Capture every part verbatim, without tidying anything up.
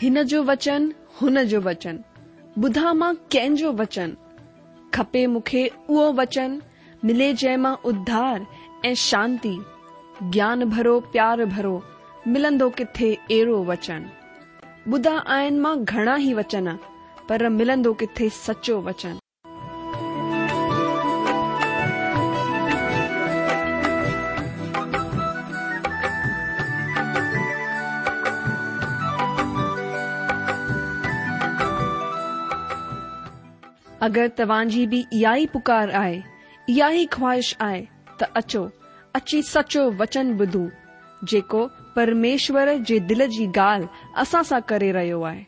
हिन जो वचन हुन जो वचन, ॿुधा मां कंहिंजो वचन, खपे मूंखे उहो वचन, मिले जंहिं मां उद्धार ऐं शांती, ज्ञान भरो प्यार भरो, मिलंदो किथे अहिड़ो वचन। ॿुधा आहिनि मां घणा ई वचन, पर मिलंदो किथे सचो वचन। अगरि तव्हांजी बि इहा ई पुकार आहे, इहा ई ख्वाहिश आहे, त अचो, अची सचो वचन ॿुधूं, जेको परमेश्वर जे दिल जी ॻाल्हि असां सां करे रहियो आहे।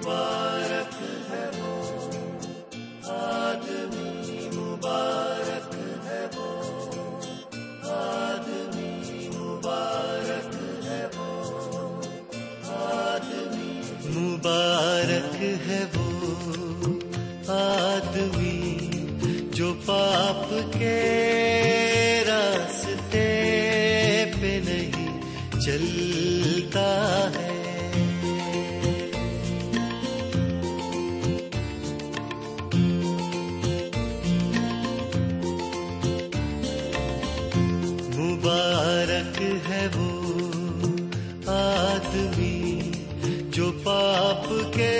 मुबारक है वो आदमी जो पाप के रास्ते पे नहीं चलता है। मुबारक है वो आदमी जो पाप के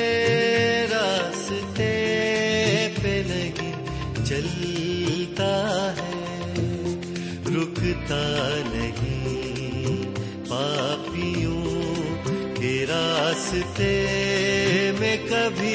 रास्ते पे नहीं चलता है, रुकता नहीं पापियों के रास्ते में कभी,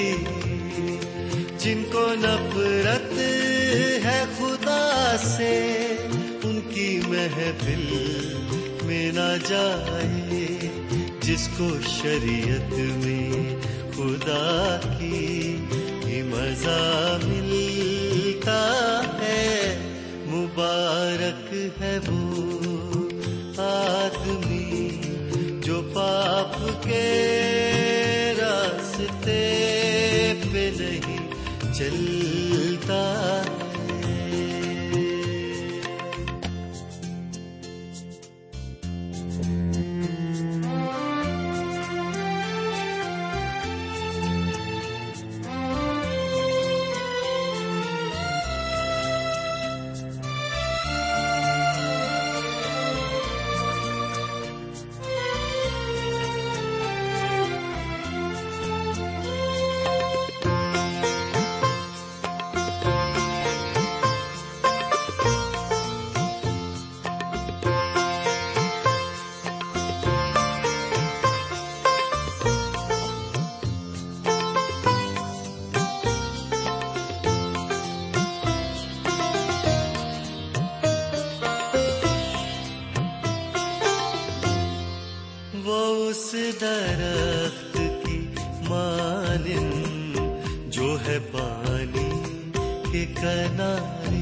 जिनको नफरत है खुदा से उनकी महफिल में ना जाए, जिसको शरीयत में खुदा की ही मजा मिलता है। मुबारक है वो आदमी जो पाप के रास्ते पे नहीं चलता है। दरख्त की मानिंद जो है पानी के किनारे,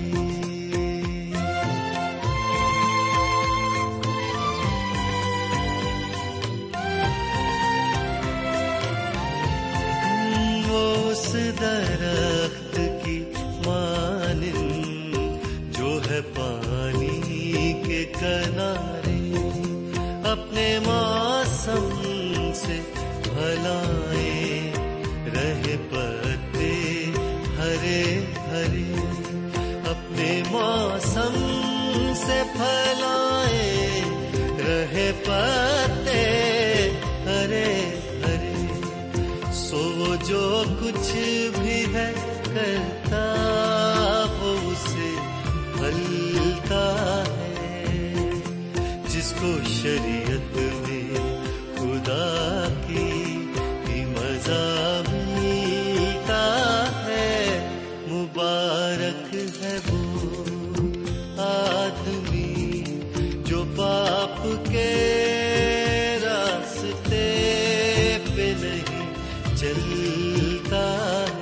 वो उस दरख्त की मानिंद जो है पानी के किनारे, अपने मौसम से फलाए रहे पत्ते हरे हरे, अपने मौसम से फलाए रहे पत्ते हरे हरे। सो वो जो कुछ भी है करता वो उसे फलता है, जिसको शरीयत में खुदा की ही मजा मिलता है। मुबारक है वो आदमी जो पाप के रास्ते पे नहीं चलता है।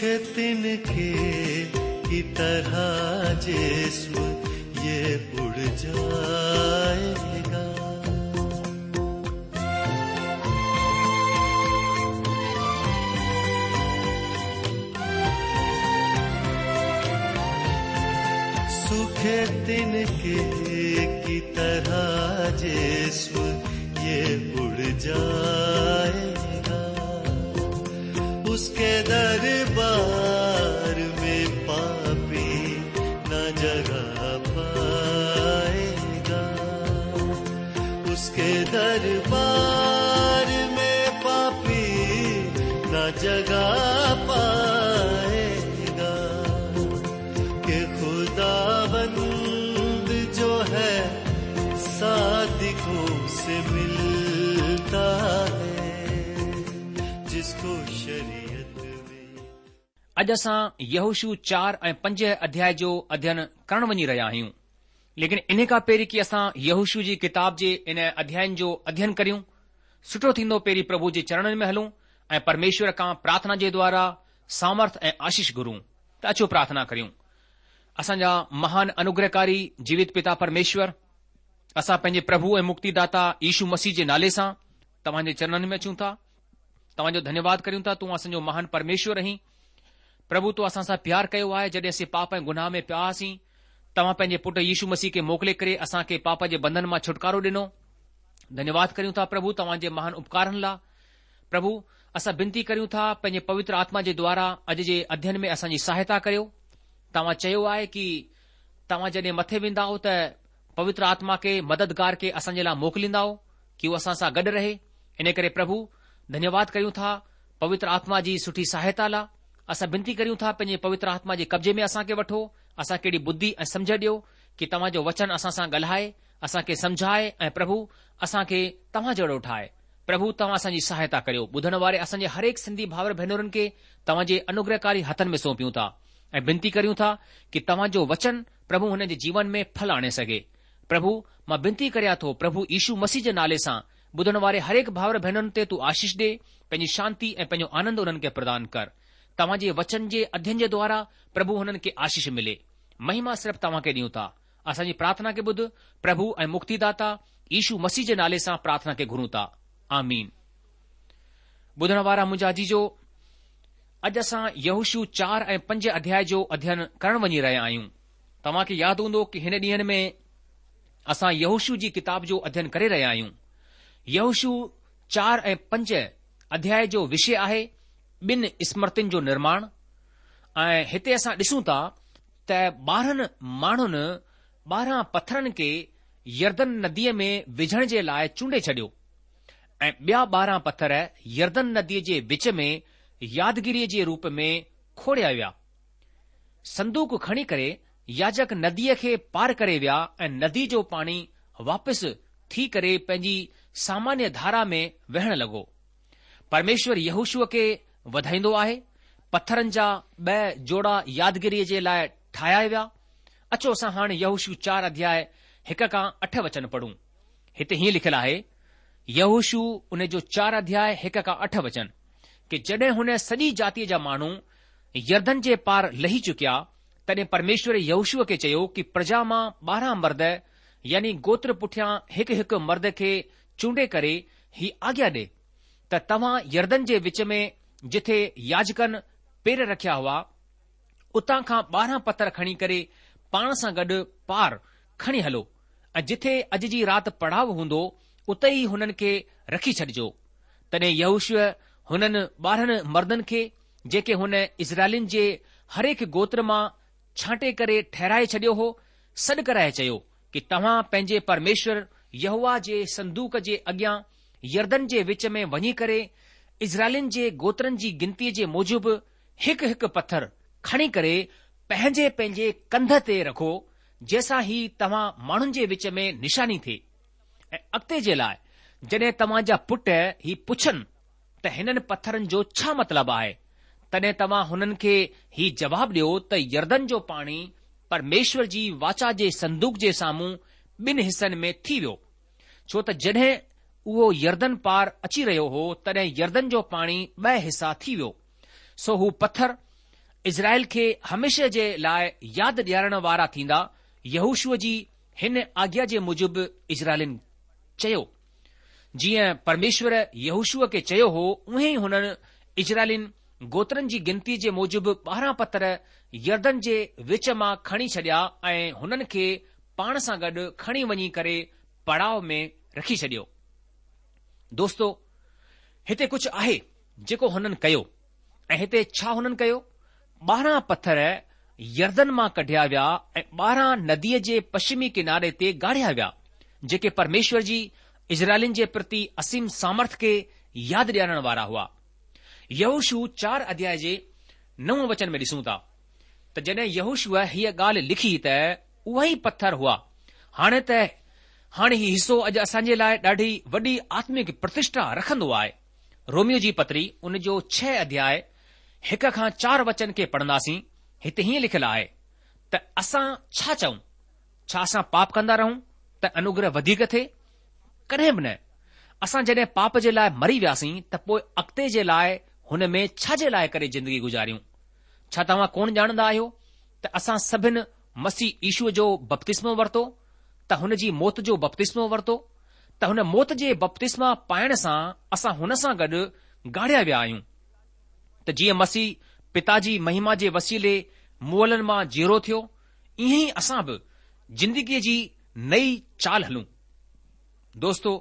सूखे तिनके की तरह जिस्म ये उड़ जाएगा। सूखे तिनके की तरह जिस्म ये उड़ जाएगा। उसके दरबार में पापी न जगह पाएगा। उसके दरबार में पापी न जगह पाएगा। कि खुदावंद जो है सादिकों से मिलता है, जिसको शरीयत में। अॼु असां यहोशू चार ऐं पंज अध्याय जो अध्ययन करण वञी रहिया आहियूं। लेकिन इन खां पहिरीं कि असां यहोशू जी किताब जे इन अध्यायन जो अध्ययन करियूं, सुठो थींदो पहिरीं प्रभु जे चरणनि में हलूं ऐं परमेश्वर खां प्रार्थना जे द्वारा सामर्थ ऐं आशीष घुरूं। त अचो प्रार्थना करियूं। असांजा महान अनुग्रहकारी जीवित पिता परमेश्वर, असां पंहिंजे प्रभु ऐं मुक्तिदाता यीशू मसीह जे नाले सां तव्हांजे चरणनि में अचूं था। तव्हांजो धन्यवाद करियूं था। तूं असांजो महान परमेश्वर आहीं। प्रभु, तूं असां सां प्यार कयो आहे। जॾहिं असीं पाप ऐं गुनाह में पिया हुआसीं, तव्हां पंहिंजे पुट यीशू मसीह खे मोकिले करे असांखे पाप जे बंधन मां छुटकारो ॾिनो। धन्यवाद करियूं था प्रभु तव्हांजे महान उपकारनि लाइ। प्रभु, असां विनती करियूं था पंहिंजे पवित्र आत्मा जे द्वारा अॼु जे अध्ययन में असांजी सहायता करियो। तव्हां चयो आहे कि तव्हां जॾहिं मथे वेंदा हो त पवित्र आत्मा खे, मददगार खे असांजे लाइ मोकिलींदा कि उहो असां सां गॾु रहे। इन करे प्रभु धन्यवाद करियूं था पवित्र आत्मा जी सुठी सहायता लाइ। असां विनती करियूं था पंहिंजे पवित्र आत्मा जे कब्जे में असांखे वठो। असांखे अहिड़ी बुद्धि ऐं सम्झ ॾियो कि तव्हांजो वचन असां सां ॻाल्हाए, असांखे सम्झाए ऐं प्रभु असांखे तव्हां जहिड़ो ठाहे। प्रभु, तव्हां असांजी सहायता करियो। ॿुधण वारे असांजे हरेक सिंधी भाउर भेनरुनि खे तव्हांजे अनुग्रहकारी हथनि में सौंपियूं था ऐं विनती करियूं था कि तव्हांजो वचन प्रभु हुन जे जीवन में फल आणे सघे। प्रभु, मां विनती करियां थो प्रभु यीशू मसीह जे नाले सां ॿुधण वारे हरेक भाउर भेनरुनि ते तूं आशीष ॾे, पंहिंजी शांती ऐं पंहिंजो आनंद उन्हनि खे प्रदान कर। तव्हांजे वचन जे अध्ययन जे द्वारा प्रभु हुननि खे आशीष मिले। महिमा सिर्फ़ तव्हां खे ॾियूं था। असांजी प्रार्थना खे ॿुध प्रभु ऐं मुक्तिदाता यीशू मसीह जे नाले सां प्रार्थना खे घुरूं था। आमीन। ॿुधण वारा मुंहिंजा जीजो, अॼु असां यहोशू चार ऐं पंज अध्याय जो अध्ययन करण वञी रहिया आहियूं। तव्हां खे यादि हूंदो कि हिन ॾींहनि में असां यहोशू जी किताब जो अध्ययन करे रहिया आहियूं। यहोशू चार ऐं पंज अध्याय जो विषय आहे ॿिनि स्मृतियुनि जो निर्माण। ऐं हिते असां ॾिसूं था त ॿारहनि माण्हुनि ॿारहं पत्थरनि खे यर्दन नदीअ में विझण जे लाइ चूंडे छॾियो ऐं ॿिया ॿारहं पत्थर यर्दन नदीअ जे विच में यादगिरीअ जे रूप में खोड़िया विया। संदूक खणी करे याजक नदीअ खे पार करे विया ऐं नदी जो पाणी वापसि थी करे पंहिंजी सामान्य धारा में वहण लॻो। परमेश्वर यहोशूअ खे वधाईंदो आहे। पत्थरनि जा ॿ जोड़ा यादगिरीअ जे लाइ ठाहिया विया। अचो असां हाणे यहोशू चार अध्याय हिक खां अठ वचन पढ़ूं। हिते हीअं लिखियलु आहे, यहोशू उन जो चार अध्याय हिक खां अठ वचन कि जॾहिं हुन सॼी जातीअ जा माण्हू यर्दन जे पार लही चुकिया, तॾहिं परमेश्वर यहोशूअ खे चयो कि प्रजा मां ॿारहं मर्द यानी गोत्र पुठियां हिकु हिकु मर्द खे चूंडे करे ही आज्ञा ॾे त तव्हां यर्दन जे विच में जिथे याजकनि पेर रखिया हुआ, उतां खां ॿारहं पत्थर खणी करे पाण सां गॾु पार खणी हलो ऐं जिथे अॼु जी राति पड़ाव हूंदो उते ई हुननि खे रखी छॾिजो। तॾहिं यहोशूअ हुननि ॿारहनि मर्दनि खे जेके हुन इज़राइलिन जे हरेक गोत्र मां छांटे करे ठहिराए छॾियो हो, सॾु कराए चयो कि तव्हां पंहिंजे परमेश्वर यहोवा जे संदूक जे अॻियां यर्दन जे विच में वञी करे इज़राइलिन जे गोत्रनि जी गिनतीअ जे मूजिबि हिकु हिकु पत्थर खणी करे पंहिंजे पंहिंजे कंध ते रखो, जंहिंसां ही तव्हां माण्हुनि जे विच में निशानी थिए। ऐं अॻिते जे लाइ जॾहिं तव्हां जा पुट ही पुछनि त हिननि पत्थरनि जो छा मतिलबु आहे, तॾहिं तव्हां हुननि खे ही जवाबु ॾियो त यर्दन जो पाणी परमेश्वर जी वाचा जे संदूक जे साम्हूं ॿिनि हिसनि में थी वियो। छो त जॾहिं उहो यर्दन पार अची रहियो हो, तॾहिं यर्दन जो पाणी ॿ हिसा थी वियो। सो हू पत्थर इज़राइल खे हमेशह जे लाइ यादि ॾियारण वारा थींदा। यहोशूअ जी हिन आज्ञा जे मूजिबि इज़राइलिन चयो, जीअं परमेश्वर यहोशूअ खे चयो हो, उहे ई हुननि इज़राइलिन गोत्रनि जी गिनती जे मूजिबि ॿारहं पत्थर यर्दन जे विच मां खणी छॾिया ऐं हुननि खे पाण सां गॾु खणी वञी करे पड़ाव में रखी छॾियो। दोस्तो, हिते कुझु आहे जेको हुननि कयो, ऐं हिते छा हुननि कयो? ॿारहं पत्थर यर्दन मां कढिया विया ऐं ॿारहं नदीअ जे पश्चिमी किनारे ते गाढ़िया विया, जेके परमेश्वर जी इज़राइलिन जे प्रति असीम सामर्थ खे यादि ॾियारण वारा हुआ। यहोशू चार अध्याय जे नव वचन में ॾिसूं था त जॾहिं यहोशूअ हीअ ॻाल्हि लिखी त उहा ई पत्थर हुआ। हाणे त हाणे ही हिसो अॼु असांजे लाइ ॾाढी वॾी आत्मिक प्रतिष्ठा रखंदो आहे। रोमियो जी पत्री उन जो छह अध्याय हिक खां चार वचन खे पढ़ंदासीं। हिते हीअं लिखियलु आहे त असां छा चऊं? छा असां पाप कंदा रहूं त अनुग्रह वधीक थिए? कॾहिं बि न। असां जॾहिं पाप जे लाइ मरी वियासीं त पोइ अॻिते जे लाइ हुन में छा जे लाइ करे जिंदगी गुज़ारियूं? छा तव्हां कोन ॼाणंदा आहियो त असां सभिनि मसीह ईशूअ जो बपतिस्मो वरितो, त हुन जी मौत जो बपतिस्मो वरितो, त हुन मौत जे बपतिस्मा पाइण सां असां हुन सां गॾु गाढ़िया विया आहियूं, त जीअं मसीह पिता जी महिमा जे वसीले मुअलनि मां जीरो थियो, ईअं ई असां बि जिंदगीअ जी नई चाल हलूं। दोस्तो,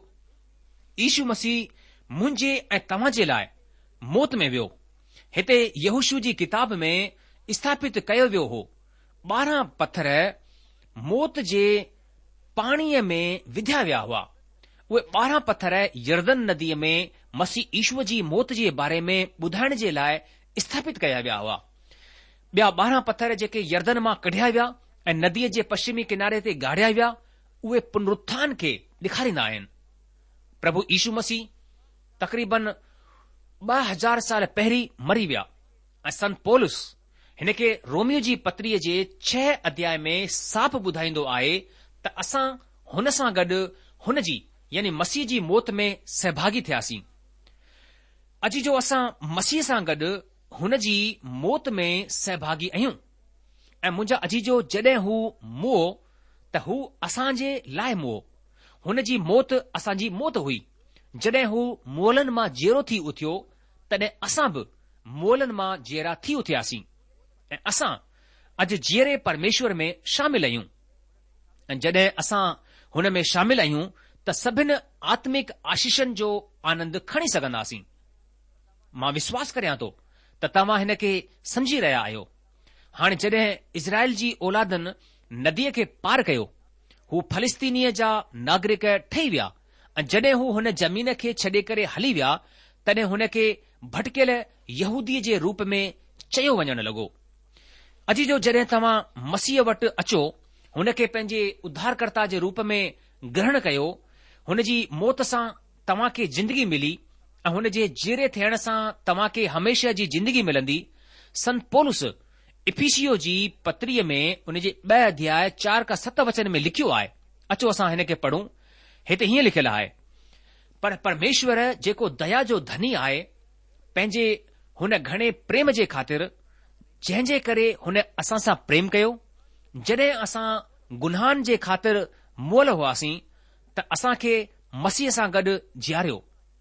ईशू मसीह मुंहिंजे ऐं तव्हां जे लाइ मौत में वियो। हिते यहोशू जी किताब में स्थापित कयो वियो हो ॿारहं पत्थर मौत जे पाणीअ में विधिया विया हुआ। उहे ॿारहं पत्थर यर्दन नदीअ में मसीह ईशूअ जी मौत जे बारे में ॿुधाइण जे लाइ स्थापित कया विया हुआ। ॿिया ॿारहं पत्थर जेके यर्दन मां कढिया विया ऐं नदीअ जे पश्चिमी किनारे ते गाढ़िया विया, उहे पुनरुत्थान खे ॾेखारींदा आहिनि। प्रभु ईशू मसीह तक़रीबन ॿ हज़ार साल पहिरीं मरी विया ऐं संत पौलुस हिन खे रोमियो जी पत्रीअ जे छह अध्याय में साफ़ ॿुधाईंदो आहे त असां हुन सां गॾु हुन जी यानी मसीह जी मौत में सहभागी थियासीं। अॼु जो असां मसीह सां गॾु हुन जी मौत में सहभागी आहियूं ऐं मुंहिंजा अजी जो जॾहिं हू मुओ त हू असांजे लाइ मुओ। हुन जी मौत असांजी मौत हुई। जॾहिं हू मुअलनि मां जीरो थी उथियो, तॾहिं असां बि मुअलनि मां जहिड़ा थी उथियासीं ऐं असां अॼु जीअरे परमेश्वर में शामिल आहियूं। ऐं जॾहिं असां हुन में शामिल आहियूं त सभिनि आत्मिक आशीषनि जो आनंद खणी सघंदासीं। मां विश्वास करियां थो त तव्हां हिन खे समझी रहिया आहियो। हाणे जॾहिं इज़राइल जी औलादनि नदीअ खे पार कयो, हू फलिस्तीनीअ जा नागरिक ठही विया ऐं जॾहिं हू हुन ज़मीन खे छॾे करे हली विया, तॾहिं हुन खे भटकियल यहूदीअ जे रूप में चयो वञणु लॻो। अॼु जो जॾहिं तव्हां मसीह वटि अचो, हुन खे पंहिंजे उद्धारकर्ता जे रूप में ग्रहण कयो, हुन जी मौत सां तव्हां खे जिंदगी मिली ऐं हुन जे जीरे थियण सां तव्हां खे हमेशह जी जिंदगी मिलंदी। संत पौलुस इफिसियो जी पत्रीअ में उन जे ॿ अध्याय चार का सत वचन में लिखियो आहे। अचो असां हिन खे पढ़ूं। हिते हीअं लिखियलु आहे, पर परमेश्वर जेको दया जो धनी आहे, पंहिंजे हुन घणे प्रेम जे ख़ातिर, जंहिंजे करे हुन असां सां प्रेम कयो, जॾहिं असां गुनाहनि जे ख़ातिर मुअल हुआसीं, त असां खे मसीह सां गॾु जीआरियो।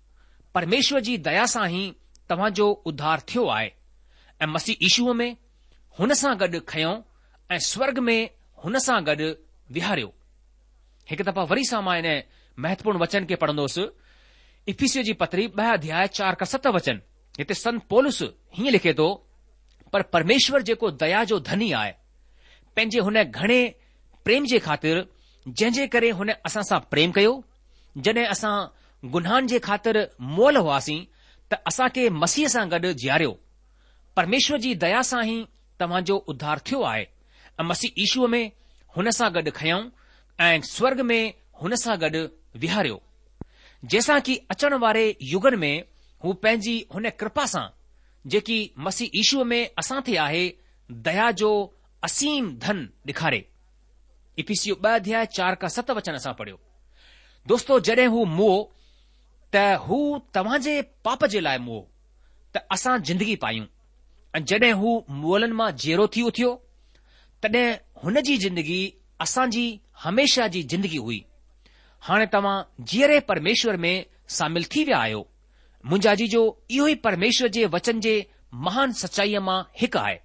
परमेश्वर जी दया सां ई तव्हां जो उद्धार थियो आहे ऐं मसीह ईशूअ में हुन सां गॾु खयों ऐं स्वर्ग में हुन सां गॾु विहारियो। हिकु दफ़ा वरी सां मां इन महत्वपूर्ण वचन खे पढ़ंदोसि। इफिसियो जी पत्री ॿ अध्याय चार का सत वचन। हिते संत पौलुस हीअं लिखे थो, पर परमेश्वर जेको दया जो धनी आहे, पंहिंजे हुन घणे प्रेम जे ख़ातिर, जंहिंजे करे हुन असां सां प्रेम कयो, जॾहिं असां गुनाहनि जे ख़ातिर मुअल हुआसीं, त असां खे मसीह सां गॾु जीआरियो। परमेश्वर जी दया सां ई तव्हां जो उद्धार थियो आहे ऐं मसीह ईशूअ में हुन सां गॾु खयों ऐं स्वर्ग में हुन सां गॾु विहारियो, जंहिंसां कि अचण वारे युगनि में हू पंहिंजी हुन कृपा सां, जेकी मसीह ईशूअ में असां ते आहे, दया जो असीम धन ॾेखारे। इफिसियो ॿ अध्याय चार का सत वचन असां पढ़ियो। दोस्तो, जॾहिं हू मुओ त हू तव्हां जे पाप जे लाइ मुओ, त असां जिंदगी पायूं ऐं जॾहिं हू मुअलनि मां जेरो थी उथियो तॾहिं हुन जी जिंदगी असांजी हमेशा जी जिंदगी हुई। हाणे तव्हां जीअरे परमेश्वर में शामिल थी विया आहियो। मुंहिंजा जीजो, इहो ई परमेश्वर जे वचन जे महान सचाईअ मां हिकु आहे।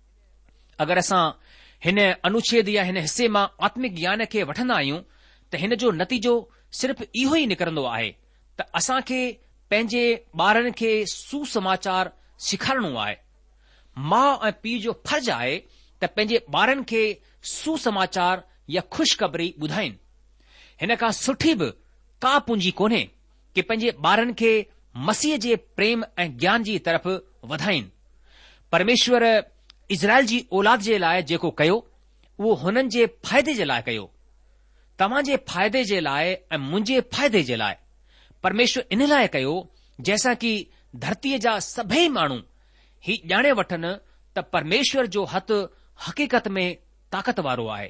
अगरि असां हिन अनुच्छेद या हिन हिसे मां आत्मिक ज्ञान खे वठंदा आहियूं त हिन जो नतीजो सिर्फ़ इहो ई निकिरंदो आहे त असां खे पंहिंजे ॿारनि खे सुसमाचार सेखारणो आहे। माउ ऐं पीउ जो फर्ज़ आहे त पंहिंजे ॿारनि खे सुसमाचार या ख़ुशख़बरी ॿुधाइनि। हिन खां सुठी बि का पूंजी कोन्हे कि पंहिंजे ॿारनि खे मसीह जे प्रेम ऐं ज्ञान जी तरफ़ वधाइनि। परमेश्वर इज़राइल जी औलाद जे लाइ जेको कयो उहो हुननि जे फ़ाइदे जे लाइ कयो, तव्हां जे फ़ाइदे जे लाइ ऐं मुंहिंजे फ़ाइदे जे लाइ। परमेश्वर इन लाइ कयो जंहिंसां कि धरतीअ जा सभई माण्हू ही ॼाणे वठनि त परमेश्वर जो हथ हक़ीक़त में ताक़त वारो आहे।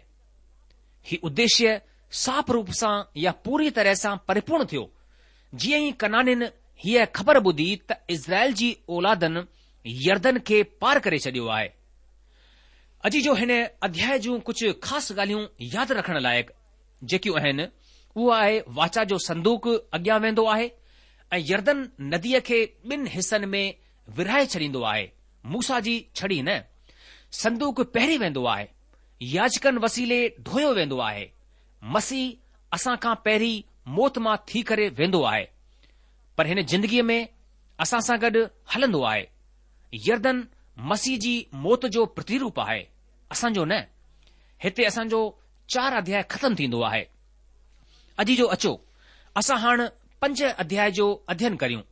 ही उद्देश्य साफ़ रूप सां या पूरी तरह सां परिपूर्ण थियो जीअं ई कनानिन हीअ ख़बर ॿुधी त इज़राइल जी औलादनि यर्दन खे पार करे छॾियो आहे। अॼु जो हिन अध्याय जूं कुझु ख़ासि ॻाल्हियूं यादि रखण लाइक़ जेकियूं आहिनि उहो आहे वाचा जो संदूक अॻियां वेंदो आहे ऐं यर्दन नदीअ खे ॿिनि हिसनि में विरहाए छॾींदो आहे। मूसा जी छड़ी न, संदूक पहिरीं वेंदो आहे, याजकनि वसीले धोयो वेंदो आहे। मसीह असां खां पहिरीं मौत मां थी करे वेंदो आहे, पर हिन जिंदगीअ में असां सां गॾु हलंदो आहे। यर्दन मसीह जी मौत जो प्रतिरूप आहे, असांजो न। हिते असांजो चार अध्याय ख़तमु थींदो आहे। अॼु जो अचो असां हाणे पंज अध्याय जो अध्ययन करियूं।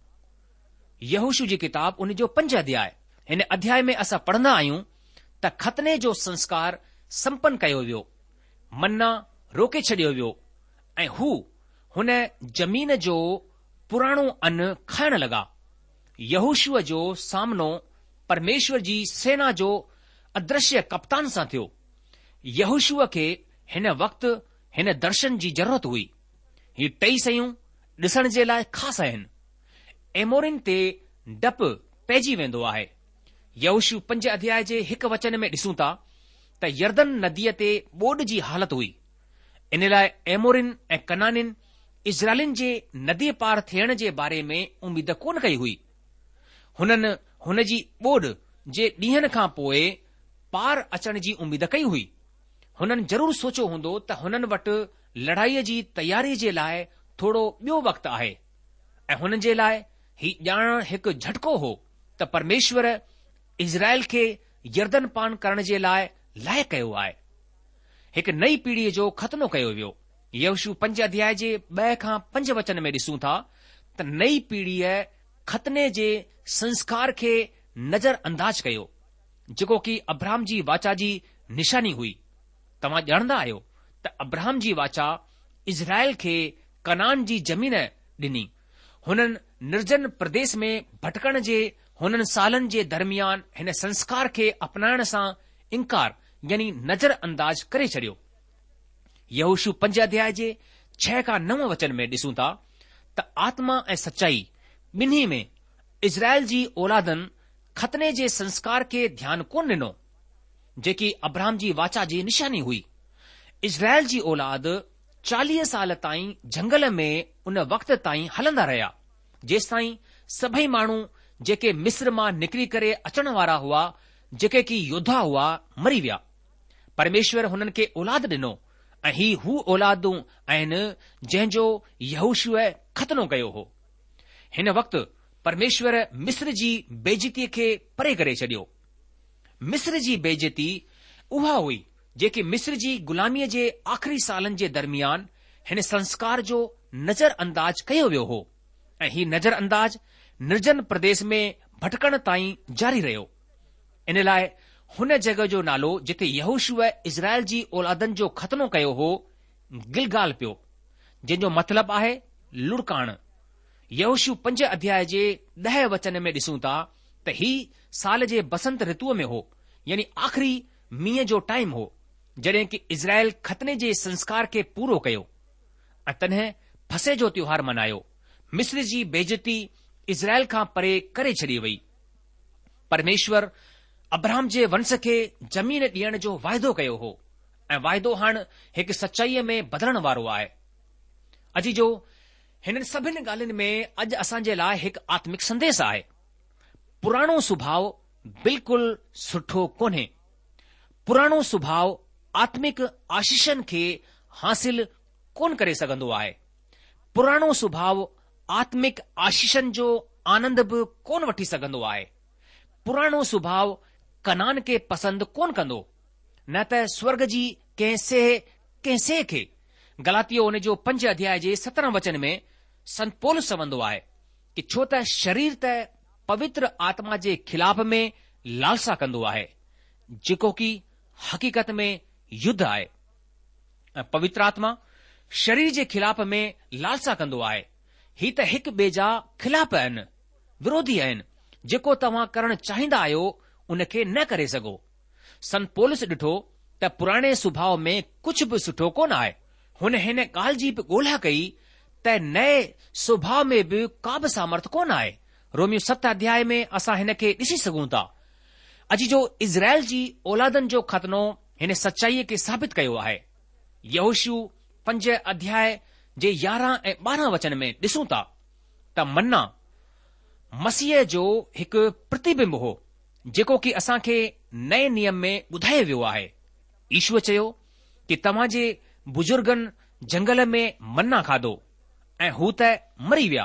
यहोशू जी किताब उन जो पंज अध्याय। हिन अध्याय में असां पढ़ंदा आहियूं त खतने जो संस्कार संपन्न कयो वियो, मन्ना रोके छॾियो वियो ऐं हू हुन ज़मीन जो पुराणो अन्न खाइण लॻा। यहोशूअ जो सामनो परमेश्वर जी सेना जो अदृश्य कप्तान सां थियो। यहोशूअ खे हिन वक़्तु हिन दर्शन जी ज़रूरत हुई। ही टई शयूं ॾिसण जे लाइ ख़ासि आहिनि। एमोरिन ते डपु पइजी वेंदो आहे। यहोशू पंज अध्याय जे हिकु वचन में ॾिसूं था त यर्दन नदीअ ते ॿोॾ जी हालत हुई। इन लाइ एमोरिन ऐं कनानिन इज़राइलिन जे नदी पार थियण जे बारे में उमीद कोन कई हुई। हुननि हुन जी ॿोॾ जे ॾींहनि खां पोइ पार अचण जी उमीद कई हुई। हुननि ज़रूरु सोचियो हूंदो त हुननि वटि लड़ाईअ जी तयारी जे लाइ थोरो ॿियो वक़्तु आहे ऐं हुननि जे लाइ ही ॼाणण हिकु झटको हो त परमेश्वर इज़राइल खे यर्दन पान करण जे लाइ लाइक़ु कयो आहे। हिकु नई पीढ़ीअ जो खतनो कयो वियो। यहोशू पंज अध्याय जे ॿ खां पंज वचन में ॾिसूं था त नई पीढ़ीअ खतने जे संस्कार खे नज़र अंदाज कयो जेको कि अब्राहम जी वाचा जी निशानी हुई। तव्हां ॼाणंदा आहियो त अब्राहम जी वाचा इज़राइल खे कनान जी ज़मीन ॾिनी। हुननि निर्जन प्रदेश में भटकण जे हुननि सालनि जे दरमियान हिन संस्कार खे अपनाइण सां इनकार यानी नज़र अंदाज करे छॾियो। यहोशू पंज अध्याय जे छह खां नव वचन में ॾिसूं था त आत्मा ऐं सचाई ॿिन्ही में इज़राइल जी औलादनि खतने जे संस्कार खे ध्यानु कोन ॾिनो जेकी अब्राहम जी वाचा जी निशानी हुई। इज़राइल जी औलाद चालीह साल ताईं झंगल में उन वक़्त ताईं हलंदा रहिया जेसिताईं सभई माण्हू जेके मिस्र मां निकिरी करे अचण वारा हुआ, जेके की योद्धा हुआ, मरी विया। परमेश्वर हुननि खे औलाद ॾिनो ऐं ही हू औलादूं आहिनि जंहिंजो यहोशूअ खतनो कयो हो। हिन वक़्तु परमेश्वर मिस्र जी बेइज़तीअ खे परे करे छॾियो। मिस्र जी बेइज़ती उहा हुई जेकी मिस्र जी ग़ुलामीअ जे आख़िरी सालनि जे दरमियान हिन संस्कार जो नज़र अंदाज कयो वियो हो ऐं ही नज़र अंदाज निर्जन प्रदेश में भटकण ताईं जारी रहियो। इन लाइ हुन जॻह जो नालो जिथे यहोशूअ इज़राइल जी औलादनि जो खतनो कयो हो गिलगाल पियो, जंहिंजो मतिलबु आहे लुड़काण। यहोशू पंज अध्याय जे ॾह वचन में ॾिसूं था त ही साल जे बसंत ऋतुअ में हो, यानी आख़िरी मींहं जो टाइम हो जॾहिं कि इज़राइल खतने जे संस्कार खे पूरो कयो ऐं तॾहिं फसे जो त्योहार मनायो। मिस्र जी बेइज़ती इज़राइल खां परे करे छॾी वई। परमेश्वर अब्राहम जे वंश खे ज़मीन ॾियण जो वाइदो कयो हो ऐं वाइदो हाणे हिकु सचाईअ में बदिलण वारो आहे। अॼु जो हिननि सभिनी ॻाल्हियुनि में अॼु असांजे लाइ हिकु आत्मिक संदेश आहे। पुराणो सुभाउ बिल्कुलु सुठो कोन्हे। पुराणो सुभाउ आत्मिक आशीषनि खे हासिल कोन करे सघंदो आहे। पुराणो सुभाउ आत्मिक आशीषनि जो आनंद बि कोन वठी सघंदो आहे। पुराणो सुभाउ कनान खे पसंदि कोन कंदो, न त स्वर्ग जी कंहिं से कंहिं से खे। गलातियो उन जो पंज अध्याय जे सत्रहं वचन में संत पौलुस चवंदो आहे कि छो त शरीर त पवित्र आत्मा जे खिलाफ़ में लालसा कंदो आहे, जेको कि हक़ीक़त में युद्ध आहे। ऐं पवित्र आत्मा शरीर जे खिलाफ़ में लालसा कंदो आहे। ही त हिकु ॿिए जा खिलाफ़ आहिनि, विरोधी आहिनि। जेको तव्हां करणु चाहींदा आहियो उन खे न करे सघो। संत पौलुस ॾिठो त पुराणे सुभाउ में कुझु बि सुठो कोन आहे। हुन हिन ॻाल्हि जी बि ॻोल्हा कई त नए सुभाउ में बि का बि सामर्थ कोन आहे। रोमियो सत अध्याय में असां हिन खे ॾिसी सघूं था। अॼु जो इज़राइल जी औलादनि जो खतनो हिन सचाईअ खे साबित कयो आहे। यहोशू पंज अध्याय जे यारहं ऐं ॿारहं वचन में ॾिसूं था त मन्ना मसीह जो हिकु प्रतिबिंब हो, जेको कि असां खे नए नियम में ॿुधायो वियो आहे। ईश्वर चयो कि तव्हां जे बुजुर्गनि जंगल में मन्ना खाधो ऐं हू त मरी विया।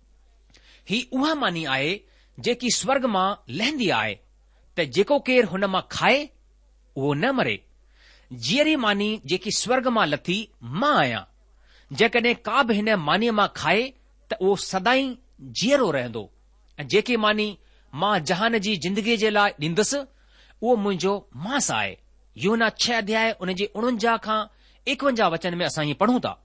ही उहा मानी आहे जेकी स्वर्ग मां लहंदी आहे त जेको केरु हुन मां खाए उहो न मरे। जीअरी मानी जेकी स्वर्ग मां लथी मां आहियां। जेकॾहिं का बि हिन मानीअ मां खाए त उहो सदाई जीअरो रहंदो। ऐं जेकी मानी मां जहान जी ज़िंदगीअ जे लाइ ॾींदुसि उहो मुंहिंजो मांस आहे। यूहन्ना छह अध्याय उन जे उणवंजाह खां एकवंजाह वचन में असां हीअ पढ़ूं था।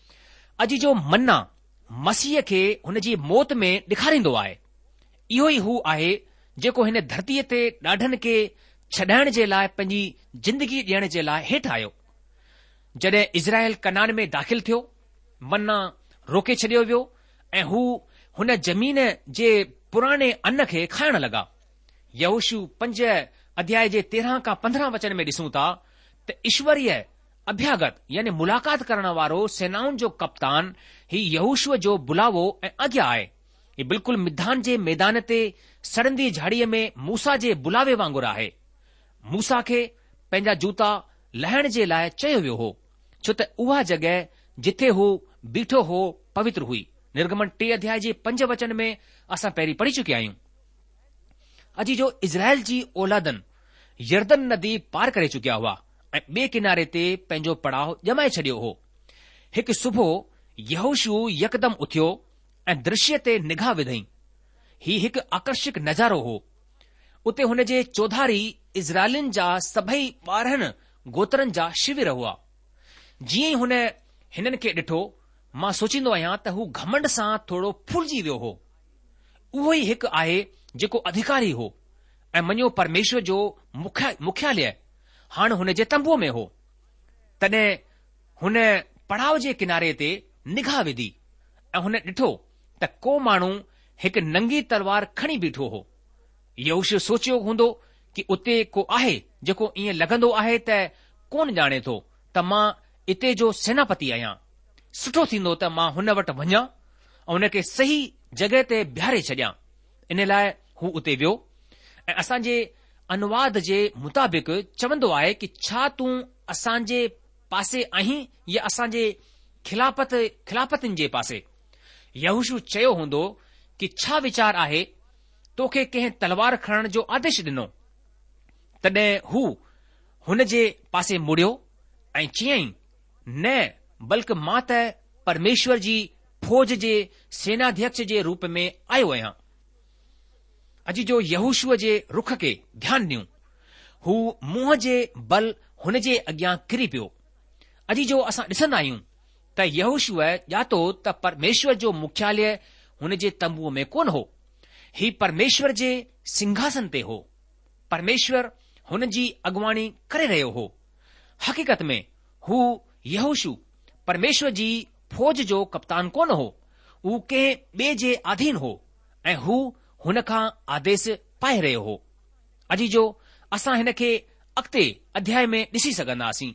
अॼु जो मन्ना मसीह खे हुन जी मौत में ॾेखारींदो आहे। इहो ई हू आहे जेको हिन धरतीअ ते ॾाढनि खे छॾाइण जे लाइ पंहिंजी जिंदगी ॾियण जे लाइ हेठि आयो। जॾहिं इज़राइल कनान में दाख़िल थियो, मन्ना रोके छॾियो वियो ऐं हू हुन ज़मीन जे पुराणे अन्न खे खाइण लॻा। यहोशू पंज अध्याय जे तेरहं खां पंद्रहं वचन में ॾिसूं था त ईश्वरीय अभ्यागत यानी मुलाक़ात करण वारो सेनाउनि जो कप्तान ही यहोशूअ जो बुलावो ऐं आज्ञा आहे। ही बिल्कुलु मिधान जे मैदान ते सड़ंदी झाड़ीअ में मूसा जे बुलावे वांगुरु आहे। मूसा खे पंहिंजा जूता लहण जे लाइ चयो वियो हो, छो त उहा जॻहि जिथे हू बीठो हो पवित्र हुई। निर्गमन टे अध्याय जे पंज वचन में असां पहिरीं पढ़ी चुकिया आहियूं। अॼु जो इज़राइल जी औलादनि यर्दन नदी पार करे चुकिया हुआ ऐं ॿिए किनारे ते पंहिंजो पड़ाव ॼमाए छॾियो हो। हिकु सुबुह यहोशू यकदम उथियो ऐं दृश्य ते निगाह विधई। ही हिकु आकर्षक नज़ारो हो। उते हुन जे चौधारी इज़राइलिन जा सभई ॿारहनि गोत्रनि जा शिविर हुआ। जीअं ई हुन हिननि खे ॾिठो, मां सोचींदो आहियां त हू घमंड सां थोरो फुलिजी वियो हो। उहो ई हिकु आहे जेको अधिकारी हो ऐं मञो परमेश्वर जो मुख्या मुख्यालय हाणे हुन जे तंबूअ में हो। तॾहिं हुन पड़ाव जे किनारे ते निगाह विधी ऐं हुन ॾिठो त को माण्हू हिकु नंगी तलवार खणी बीठो हो। यहोशू सोचियो हूंदो कि उते को आहे जेको ईअं लॻंदो आहे त कोन ॼाणे थो त मां इते जो सेनापति आहियां। सुठो थींदो त मां हुन वटि वञा ऐं हुन खे सही जॻहि ते बीहारे छॾियां। इन लाइ हू उते वियो ऐं असांजे अनुवाद जे मुताबिक़ चवंदो आहे कि छा तूं असांजे पासे आहीं या असांजे खिलाफ़त खिलाफ़तनि जे पासे। यहोशू चयो हूंदो कि छा वीचार आहे, तोखे कंहिं तलवार खणण जो आदेश ॾिनो। तॾहिं हू हुन जे पासे मुड़ियो ऐं चयईं, न बल्कि मां त परमेश्वर जी फौज जे सेनाध्यक्ष जे रूप में आयो आहियां। अॼु जो यहोशूअ जे रुख खे ध्यानु ॾियूं। हू मुंहं जे बल हुन जे अॻियां किरी पियो। अॼु जो असां ॾिसंदा आहियूं त यहोशूअ ॼातो त परमेश्वर जो मुख्यालय हुन जे तंबूअ में कोन हो। ही परमेश्वर जे सिंघासन ते हो। परमेश्वर हुन जी अॻुवाणी करे रहियो हो। हक़ीक़त में हू यहोशू परमेश्वर जी फौज जो कप्तान कोन हो। हू कंहिं ॿिए जे अधीन हो ऐं हू हुन खां आदेश पाए रहियो हो। अॼु जो असां हिन खे अॻिते अध्याय में ॾिसी सघंदासीं।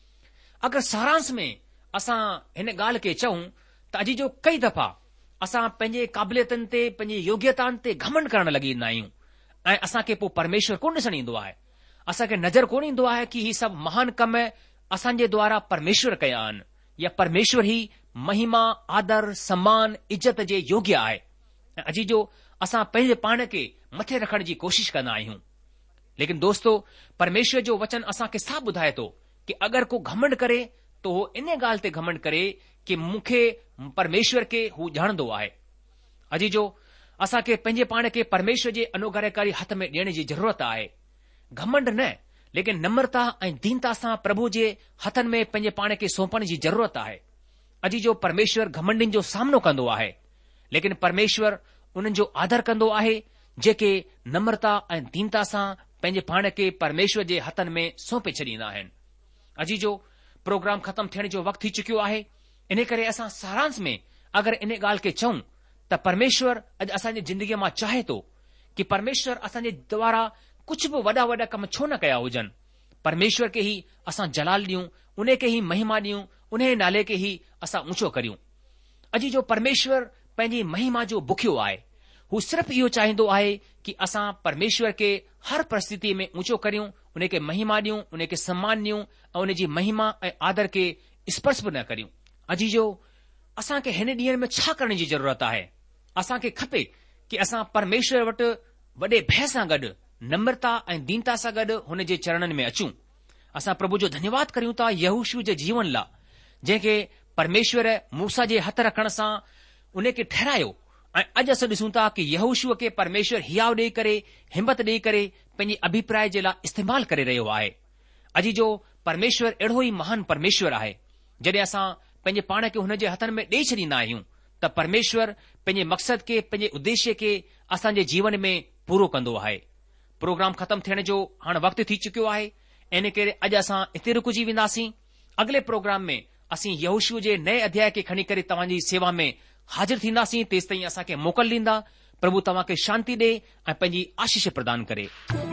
अगरि सारांश में असां हिन ॻाल्हि खे चऊं त अॼु जो कई दफ़ा असां पंहिंजे क़ाबिलियतनि ते, पंहिंजे योग्यताउनि ते घमंड करण लॻी ईंदा आहियूं ऐं असांखे पोइ परमेश्वर कोन ॾिसण ईंदो आहे। असांखे नज़र कोन ईंदो आहे कि ही सभु महान कम असांजे द्वारा परमेश्वर कया आहिनि या परमेश्वर ई महिमा, आदर, सम्मान, इज़त जे योग्य आहे। ऐं अॼु जो असां पंहिंजे पाण खे मथे रखण जी कोशिश कंदा आहियूं। लेकिन दोस्तो, परमेश्वर जो वचन असांखे साफ़ ॿुधाए थो कि अगरि को घमंड करे तो उहो इन ॻाल्हि ते घमंड करे कि मूंखे परमेश्वर खे हू ॼाणंदो आहे। अॼु जो असांखे पंहिंजे पाण खे परमेश्वर जे अनुग्रहकारी हथ में ॾियण जी ज़रूरत आहे। घमंड न, लेकिन नम्रता ऐं दीनता सां प्रभु जे हथनि में पंहिंजे पाण खे सौंपण जी ज़रूरत आहे। अॼु जो परमेश्वर घमंडिन जो सामनो कंदो आहे, लेकिन परमेश्वर उन्हनि जो आदर कंदो आहे जेके नम्रता ऐं दीनता सां पंहिंजे पाण खे परमेश्वर जे हथनि में सौंपे छॾींदा आहिनि। अॼु जो प्रोग्राम ख़तमु थियण जो वक़्तु थी चुकियो आहे। इन करे असां सारांश में अगरि इन ॻाल्हि खे चऊं त परमेश्वर अॼु असांजी ज़िंदगीअ मां चाहे थो कि परमेश्वर असांजे द्वारा कुझु बि वॾा वॾा कम छो न कया हुजनि, परमेश्वर खे ई असां जलाल ॾियूं, उन खे ई महिमा ॾियूं, उन नाले खे ई असां ऊचो करियूं। अॼु जो परमेश्वर पंहिंजी महिमा जो बुखियो आहे। हू सिर्फ़ इहो चाहींदो आहे कि असां परमेश्वर खे हर परिस्थिति में ऊचो करियूं, उन खे महिमा ॾियूं, उन खे सम्मान ॾियूं ऐं उन जी महिमा ऐं आदर खे स्पर्श बि न करियूं। अॼु जो असांखे हिन ॾींहं में छा करण जी ज़रूरत आहे? असांखे खपे कि असां परमेश्वर वटि वॾे भय सां गॾु, नम्रता ऐं दीनता सां गॾु हुन जे चरणनि में अचूं। असां प्रभु जो धन्यवाद करियूं था यहोशू जे जीवन लाइ, जंहिंखे परमेश्वर मूसा जे हथ रखण सां उन खे ठहिरायो। ऐं अॼु असां ॾिसूं था कि यहोशूअ खे परमेश्वर हियाव ॾेई करे, हिम्मत ॾेई करे पंहिंजे अभिप्राय जे लाइ इस्तेमालु करे रहियो आहे। अॼु जो परमेश्वर अहिड़ो ई महान परमेश्वर आहे। जॾहिं असां पंहिंजे पाण खे हुन जे हथनि में ॾेई छॾींदा आहियूं त परमेश्वर पंहिंजे मक़सद खे, पंहिंजे उद्देश्य खे असांजे जीवन में पूरो कंदो आहे। प्रोग्राम ख़तमु थियण जो हाणे वक़्तु थी चुकियो आहे। इन करे अॼु असां हिते रुकिजी वेंदासीं। अॻिले प्रोग्राम में असीं यहोशू जे नए अध्याय खे खणी करे तव्हांजी सेवा में हाज़िर थींदासीं। तेसि ताईं असांखे मोकल ॾींदा। प्रभु तव्हांखे शांती ॾे ऐं पंहिंजी आशीष प्रदान करे।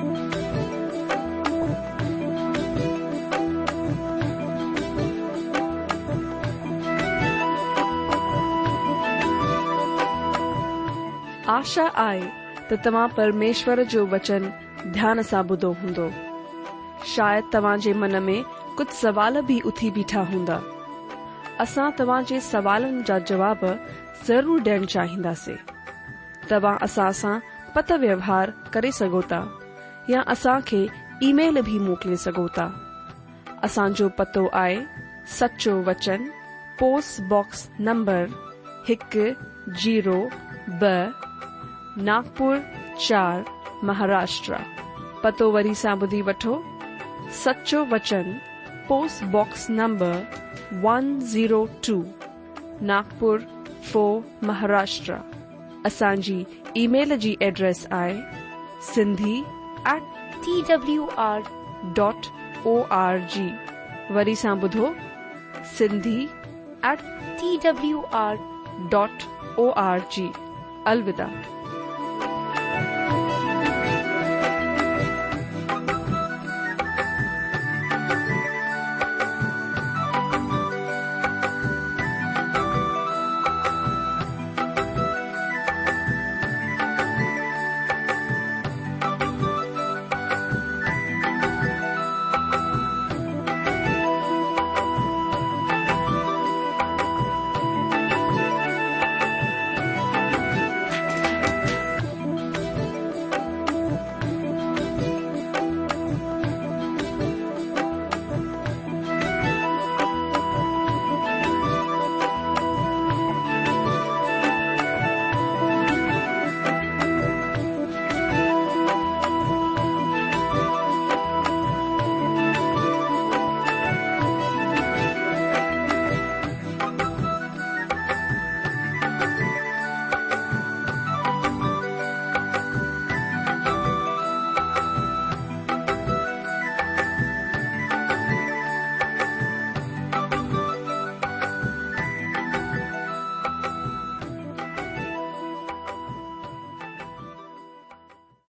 आशा आहे त तव्हां परमेश्वर जो वचन ध्यान सां ॿुधो हूंदो। शायदि तव्हां जे मन में कुझु सवाल बि उथी बीठा हूंदा। असां तव्हां जे सवालनि जा जवाब ज़रूर ॾियण चाहींदासीं। तव्हां असां सां पत व्यवहार करे सघो था या असांखे ईमेल भी मोकिले सघो था। असांजो पतो आहे सचो वचन, पोस्ट बॉक्स नंबर हिकु जीरो ब, नागपुर चार, महाराष्ट्र। पतो वरी सां ॿुधी वठो। सचो वचन, post box number one zero two, Nagpur four, Maharashtra. असांजी ईमेल जी एड्रेस आहे Sindhi at T W R dot O R G. वरी सां ॿुधो, Sindhi at T W R dot O R G. अलविदा।